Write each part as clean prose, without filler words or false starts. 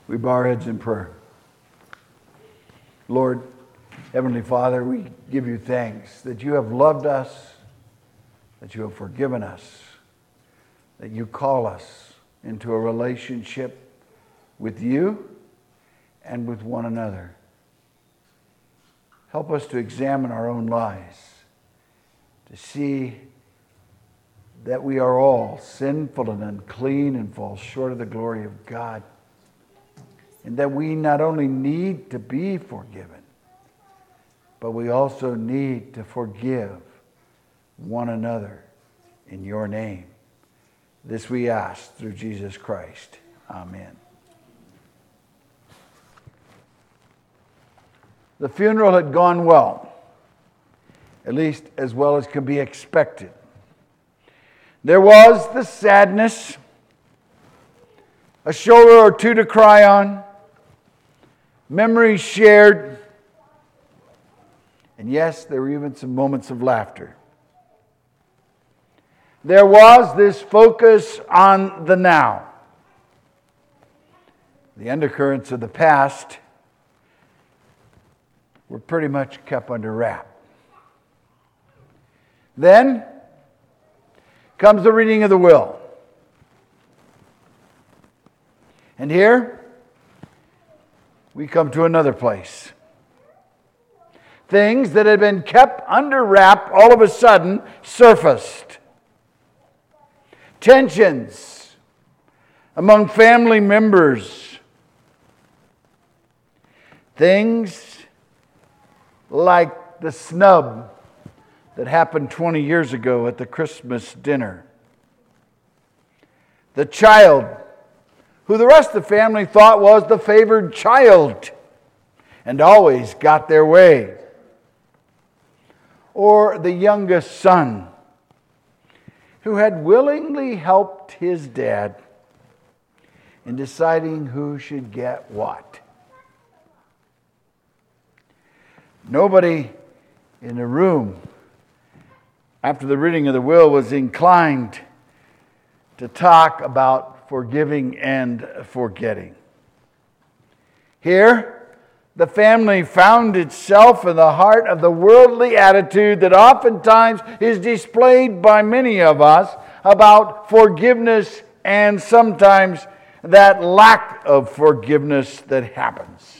We bow our heads in prayer. Lord, Heavenly Father, we give you thanks that you have loved us, that you have forgiven us, that you call us into a relationship with you and with one another. Help us to examine our own lives, to see that we are all sinful and unclean and fall short of the glory of God, and that we not only need to be forgiven, but we also need to forgive one another in your name. This we ask through Jesus Christ. Amen. The funeral had gone well, at least as well as could be expected. There was the sadness, a shoulder or two to cry on, memories shared, and yes, there were even some moments of laughter. There was this focus on the now. The undercurrents of the past were pretty much kept under wrap. Then comes the reading of the will. And here we come to another place. Things that had been kept under wrap all of a sudden surfaced. Tensions among family members. Things like the snub that happened 20 years ago at the Christmas dinner. The child, who the rest of the family thought was the favored child and always got their way. Or the youngest son, who had willingly helped his dad in deciding who should get what. Nobody in the room after the reading of the will was inclined to talk about forgiving and forgetting. Here, the family found itself in the heart of the worldly attitude that oftentimes is displayed by many of us about forgiveness and sometimes that lack of forgiveness that happens.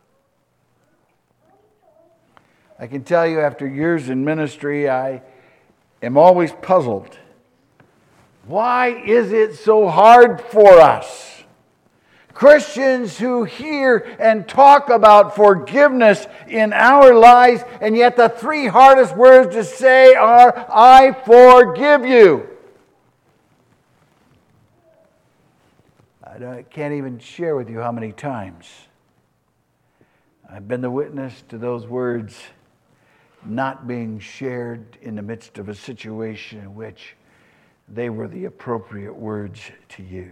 I can tell you after years in ministry, I am always puzzled. Why is it so hard for us, Christians who hear and talk about forgiveness in our lives, and yet the three hardest words to say are, I forgive you. I can't even share with you how many times I've been the witness to those words not being shared in the midst of a situation in which they were the appropriate words to use.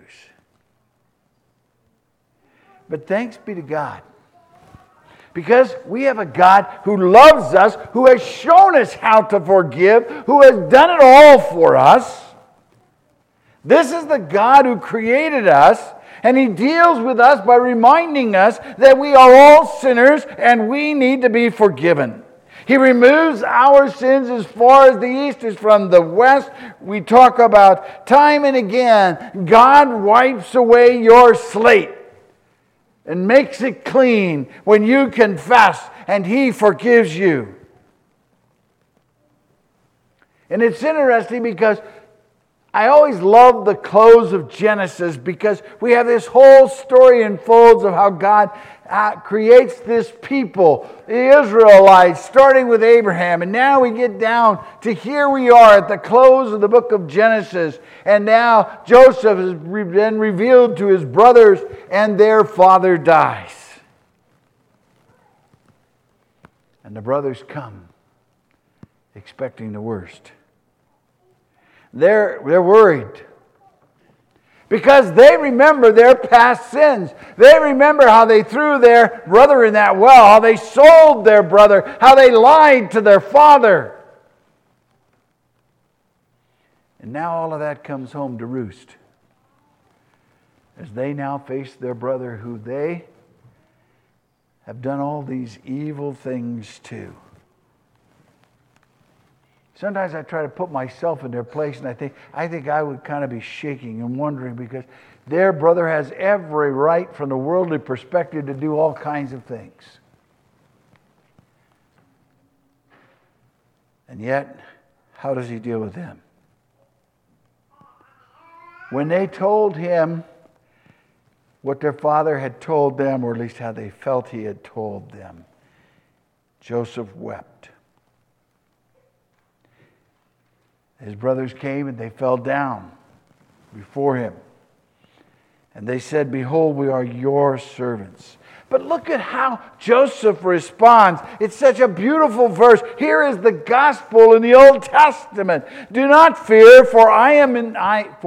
But thanks be to God, because we have a God who loves us, who has shown us how to forgive, who has done it all for us. This is the God who created us, and He deals with us by reminding us that we are all sinners and we need to be forgiven. He removes our sins as far as the east is from the west. We talk about time and again, God wipes away your slate and makes it clean when you confess, and He forgives you. And it's interesting because I always love the close of Genesis, because we have this whole story unfolds of how God creates this people, the Israelites, starting with Abraham. And now we get down to here we are at the close of the book of Genesis. And now Joseph has been revealed to his brothers, and their father dies. And the brothers come expecting the worst. They're worried because they remember their past sins. They remember how they threw their brother in that well, how they sold their brother, how they lied to their father. And now all of that comes home to roost. as they now face their brother who they have done all these evil things to. Sometimes I try to put myself in their place, and I think I would kind of be shaking and wondering, because their brother has every right from the worldly perspective to do all kinds of things. And yet, how does he deal with them? When they told him what their father had told them, or at least how they felt he had told them, Joseph wept. His brothers came and they fell down before him. And they said, "Behold, we are your servants." But look at how Joseph responds. It's such a beautiful verse. Here is the gospel in the Old Testament. "Do not fear, for am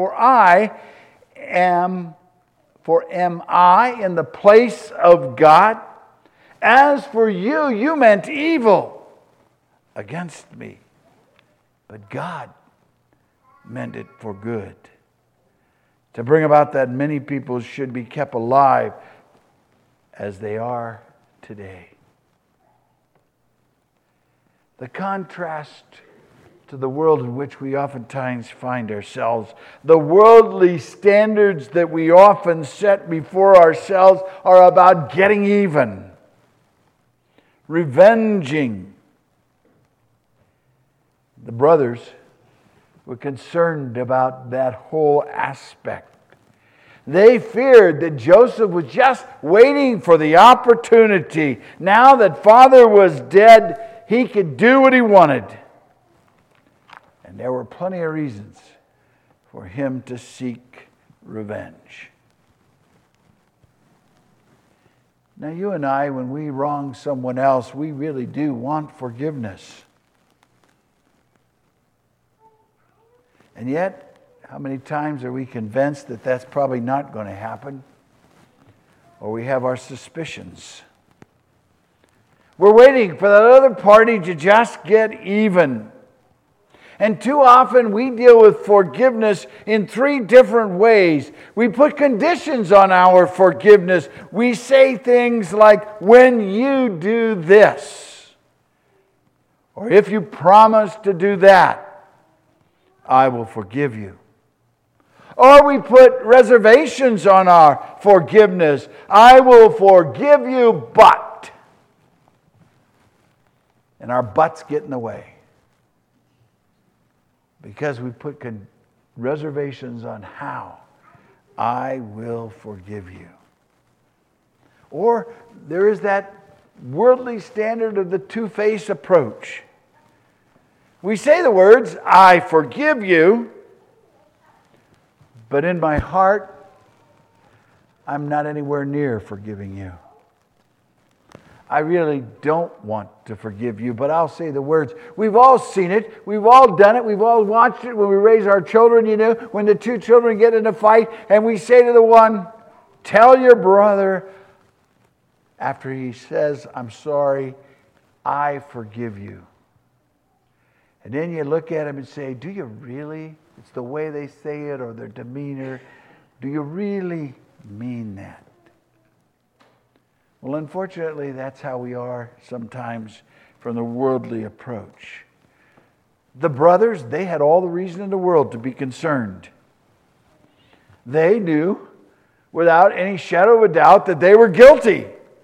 I in the place of God? As for you, you meant evil against me, but God meant it for good, to bring about that many people should be kept alive as they are today." The contrast to the world in which we oftentimes find ourselves, the worldly standards that we often set before ourselves are about getting even, revenging. The brothers were concerned about that whole aspect. They feared that Joseph was just waiting for the opportunity. Now that father was dead, he could do what he wanted. And there were plenty of reasons for him to seek revenge. Now, you and I, when we wrong someone else, we really do want forgiveness. And yet, how many times are we convinced that that's probably not going to happen? Or we have our suspicions. We're waiting for that other party to just get even. And too often we deal with forgiveness in 3 different ways. We put conditions on our forgiveness. We say things like, "when you do this," or "if you promise to do that, I will forgive you." Or we put reservations on our forgiveness. "I will forgive you, but..." And our buts get in the way, because we put reservations on how I will forgive you. Or there is that worldly standard of the two-faced approach. We say the words, "I forgive you," but in my heart, I'm not anywhere near forgiving you. I really don't want to forgive you, but I'll say the words. We've all seen it. We've all done it. We've all watched it when we raise our children, when the 2 children get in a fight, and we say to the one, "Tell your brother," after he says, "I'm sorry, I forgive you." And then you look at him and say, "Do you really?" It's the way they say it or their demeanor. "Do you really mean that?" Well, unfortunately, that's how we are sometimes from the worldly approach. The brothers, they had all the reason in the world to be concerned. They knew without any shadow of a doubt that they were guilty.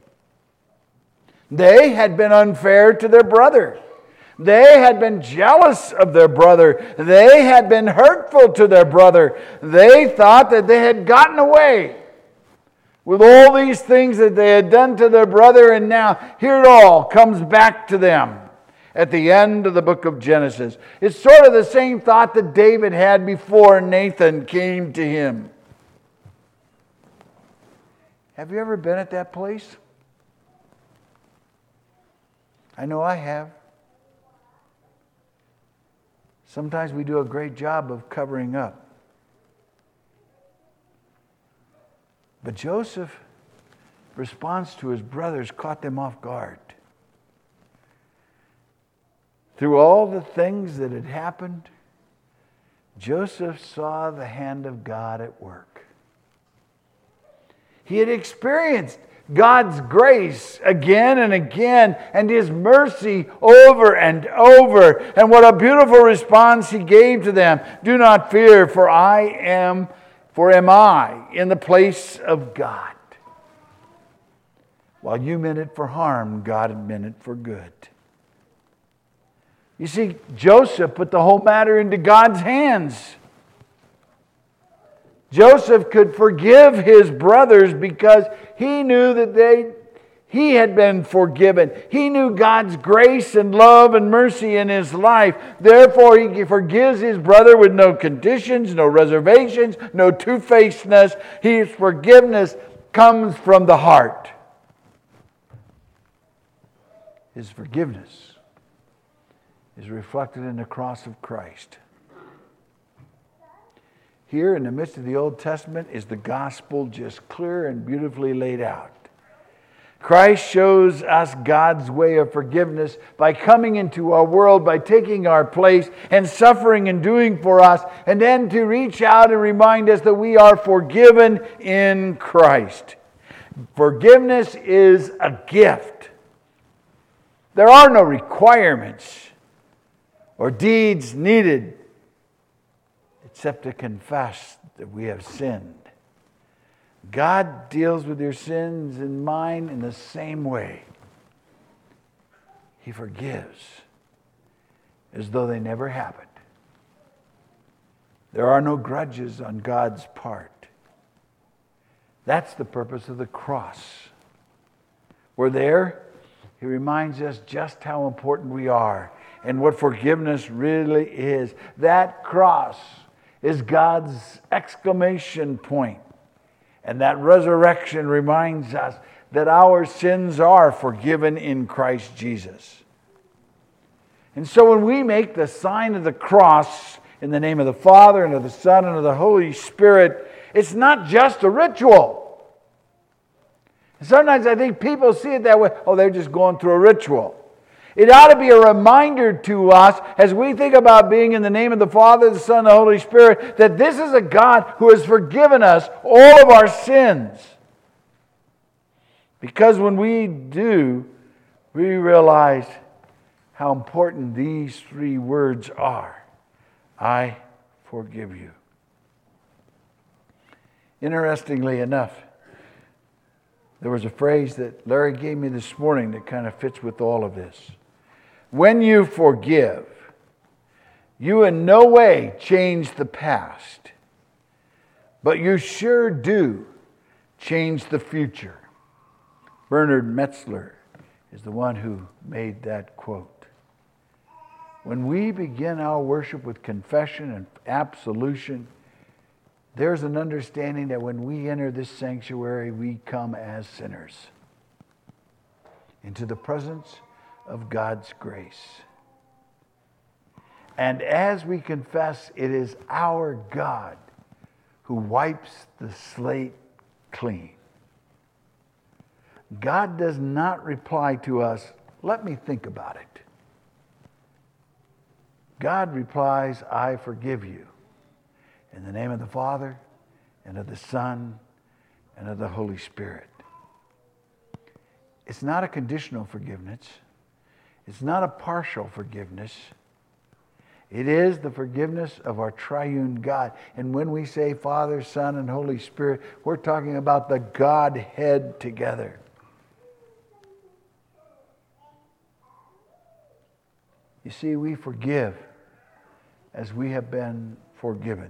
They had been unfair to their brother. They had been jealous of their brother. They had been hurtful to their brother. They thought that they had gotten away with all these things that they had done to their brother, and now here it all comes back to them at the end of the book of Genesis. It's sort of the same thought that David had before Nathan came to him. Have you ever been at that place? I know I have. Sometimes we do a great job of covering up. But Joseph response to his brothers caught them off guard. Through all the things that had happened, Joseph saw the hand of God at work. He had experienced God's grace again and again, and His mercy over and over. And what a beautiful response He gave to them. Do not fear, for am I in the place of God. While you meant it for harm, God had meant it for good. You see, Joseph put the whole matter into God's hands. Joseph could forgive his brothers because he knew that he had been forgiven. He knew God's grace and love and mercy in his life. Therefore, he forgives his brother with no conditions, no reservations, no two-facedness. His forgiveness comes from the heart. His forgiveness is reflected in the cross of Christ. Here in the midst of the Old Testament is the gospel just clear and beautifully laid out. Christ shows us God's way of forgiveness by coming into our world, by taking our place and suffering and doing for us, and then to reach out and remind us that we are forgiven in Christ. Forgiveness is a gift. There are no requirements or deeds needed except to confess that we have sinned. God deals with your sins and mine in the same way. He forgives as though they never happened. There are no grudges on God's part. That's the purpose of the cross. We're there. He reminds us just how important we are and what forgiveness really is. That cross is God's exclamation point. And that resurrection reminds us that our sins are forgiven in Christ Jesus. And so when we make the sign of the cross in the name of the Father and of the Son and of the Holy Spirit, it's not just a ritual. And sometimes I think people see it that way. Oh, they're just going through a ritual. It ought to be a reminder to us as we think about being in the name of the Father, the Son, and the Holy Spirit, that this is a God who has forgiven us all of our sins. Because when we do, we realize how important these three words are. I forgive you. Interestingly enough, there was a phrase that Larry gave me this morning that kind of fits with all of this. When you forgive, you in no way change the past, but you sure do change the future. Bernard Metzler is the one who made that quote. When we begin our worship with confession and absolution, there's an understanding that when we enter this sanctuary, we come as sinners into the presence of God's grace. And as we confess, it is our God who wipes the slate clean. God does not reply to us, let me think about it. God replies, I forgive you. In the name of the Father, and of the Son, and of the Holy Spirit. It's not a conditional forgiveness. It's not a partial forgiveness. It is the forgiveness of our triune God. And when we say Father, Son, and Holy Spirit, we're talking about the Godhead together. You see, we forgive as we have been forgiven.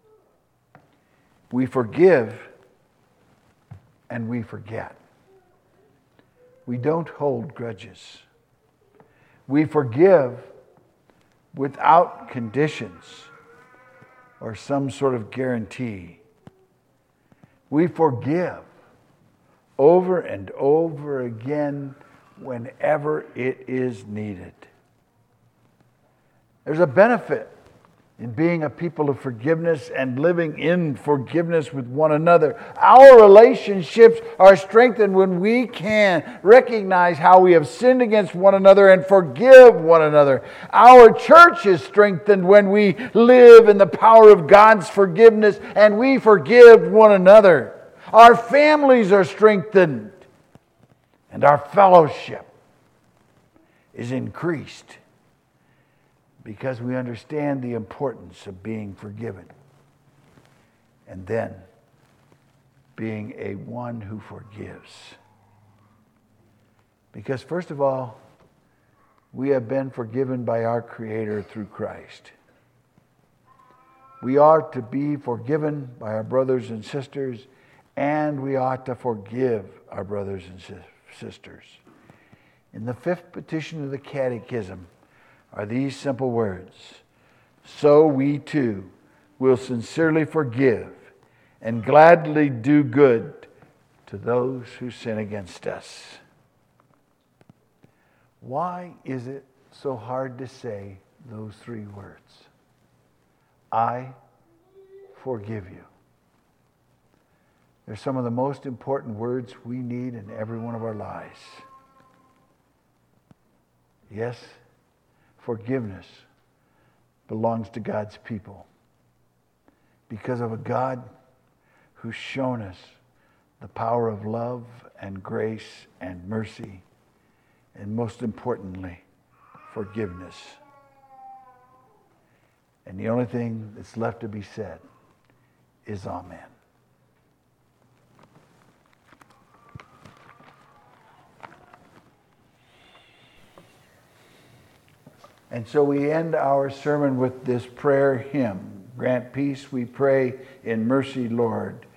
We forgive and we forget. We don't hold grudges. We forgive without conditions or some sort of guarantee. We forgive over and over again whenever it is needed. There's a benefit in being a people of forgiveness and living in forgiveness with one another. Our relationships are strengthened when we can recognize how we have sinned against one another and forgive one another. Our church is strengthened when we live in the power of God's forgiveness and we forgive one another. Our families are strengthened. And our fellowship is increased because we understand the importance of being forgiven and then being a one who forgives. Because first of all, we have been forgiven by our Creator through Christ. We are to be forgiven by our brothers and sisters, and we ought to forgive our brothers and sisters. In the fifth petition of the Catechism are these simple words: so we too will sincerely forgive and gladly do good to those who sin against us. Why is it so hard to say those three words? I forgive you. They're some of the most important words we need in every one of our lives. Yes, forgiveness belongs to God's people because of a God who's shown us the power of love and grace and mercy, and most importantly, forgiveness. And the only thing that's left to be said is amen. And so we end our sermon with this prayer hymn. Grant peace, we pray, in mercy, Lord.